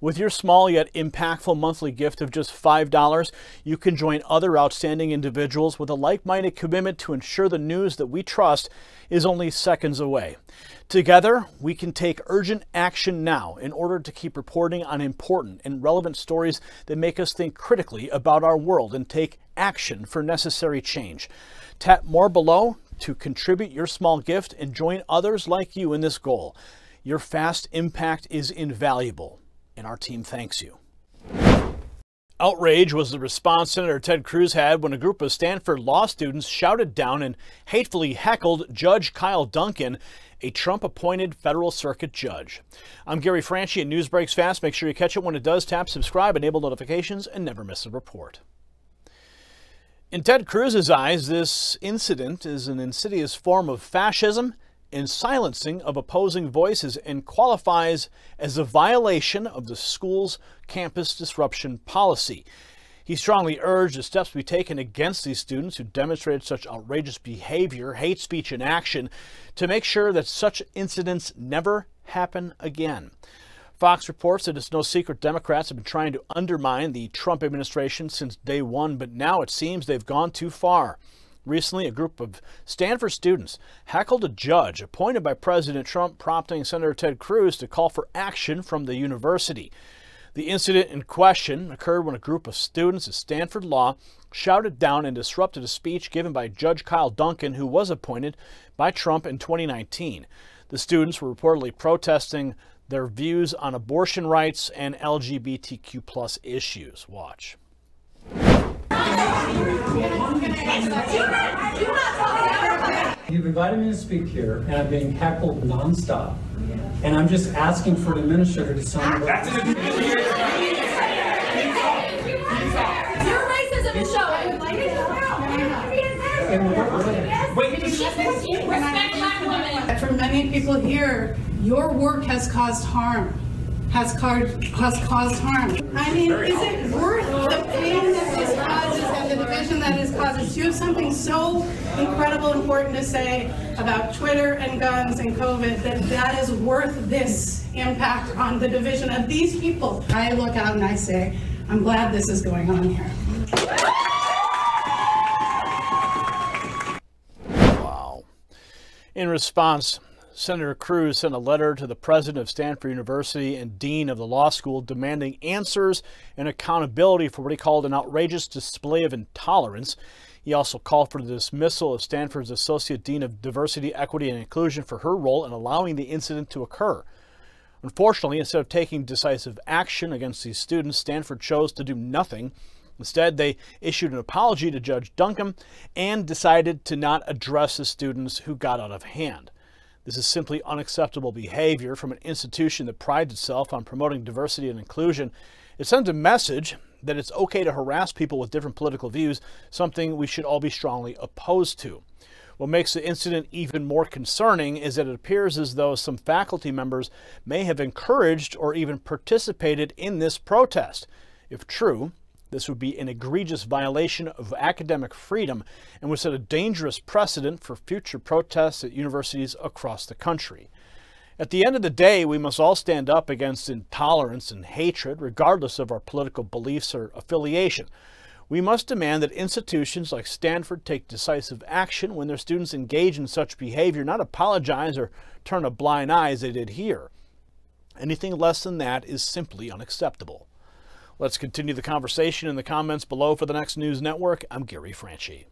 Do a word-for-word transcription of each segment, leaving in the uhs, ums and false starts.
With your small yet impactful monthly gift of just five dollars, you can join other outstanding individuals with a like-minded commitment to ensure the news that we trust is only seconds away. Together, we can take urgent action now in order to keep reporting on important and relevant stories that make us think critically about our world and take action for necessary change. Tap more below to contribute your small gift and join others like you in this goal. Your fast impact is invaluable, and our team thanks you. Outrage was the response Senator Ted Cruz had when a group of Stanford law students shouted down and hatefully heckled Judge Kyle Duncan, a Trump-appointed federal circuit judge. I'm Gary Franchi, and News Breaks Fast. Make sure you catch it when it does. Tap subscribe, enable notifications, and never miss a report. In Ted Cruz's eyes, this incident is an insidious form of fascism and silencing of opposing voices, and qualifies as a violation of the school's campus disruption policy. He strongly urged that steps be taken against these students who demonstrated such outrageous behavior, hate speech in action, to make sure that such incidents never happen again. Fox reports that it's no secret Democrats have been trying to undermine the Trump administration since day one, but now it seems they've gone too far. Recently, a group of Stanford students heckled a judge appointed by President Trump, prompting Senator Ted Cruz to call for action from the university. The incident in question occurred when a group of students at Stanford Law shouted down and disrupted a speech given by Judge Kyle Duncan, who was appointed by Trump in twenty nineteen. The students were reportedly protesting their views on abortion rights and L G B T Q plus issues. Watch. You've invited me to speak here, and I'm being heckled nonstop. And I'm just asking for an administrator to sign what. That's an administrator. Your racism is showing. Wait, respect black women. For many people here, your work has caused harm. Has caused has caused harm. I mean, is it worth the pain that this causes and the division that it causes? Do you have something so incredible, important to say about Twitter and guns and COVID that that is worth this impact on the division of these people? I look out and I say, I'm glad this is going on here. Wow. In response, Senator Cruz sent a letter to the president of Stanford University and dean of the law school demanding answers and accountability for what he called an outrageous display of intolerance. He also called for the dismissal of Stanford's associate dean of diversity, equity, and inclusion for her role in allowing the incident to occur. Unfortunately, instead of taking decisive action against these students, Stanford chose to do nothing. Instead, they issued an apology to Judge Duncan and decided to not address the students who got out of hand. This is simply unacceptable behavior from an institution that prides itself on promoting diversity and inclusion. It sends a message that it's okay to harass people with different political views, something we should all be strongly opposed to. What makes the incident even more concerning is that it appears as though some faculty members may have encouraged or even participated in this protest. If true, this would be an egregious violation of academic freedom and would set a dangerous precedent for future protests at universities across the country. At the end of the day, we must all stand up against intolerance and hatred, regardless of our political beliefs or affiliation. We must demand that institutions like Stanford take decisive action when their students engage in such behavior, not apologize or turn a blind eye as they did here. Anything less than that is simply unacceptable. Let's continue the conversation in the comments below. For the Next News Network, I'm Gary Franchi.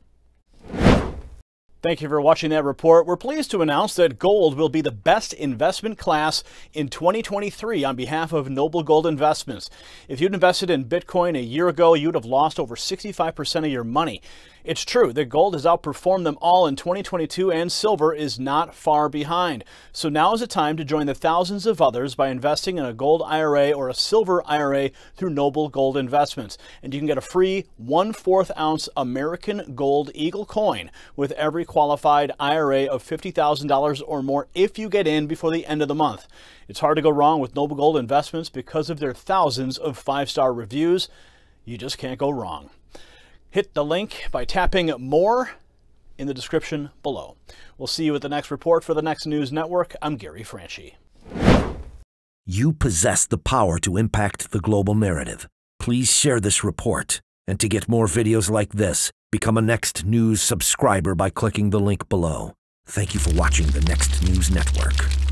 Thank you for watching that report. We're pleased to announce that gold will be the best investment class in twenty twenty-three on behalf of Noble Gold Investments. If you'd invested in Bitcoin a year ago, you'd have lost over sixty-five percent of your money. It's true that gold has outperformed them all in twenty twenty-two, and silver is not far behind. So now is the time to join the thousands of others by investing in a gold I R A or a silver I R A through Noble Gold Investments. And you can get a free one-fourth ounce American Gold Eagle coin with every qualified I R A of fifty thousand dollars or more if you get in before the end of the month. It's hard to go wrong with Noble Gold Investments because of their thousands of five-star reviews. You just can't go wrong. Hit the link by tapping more in the description below. We'll see you at the next report. For the Next News Network, I'm Gary Franchi. You possess the power to impact the global narrative. Please share this report. And to get more videos like this, become a Next News subscriber by clicking the link below. Thank you for watching the Next News Network.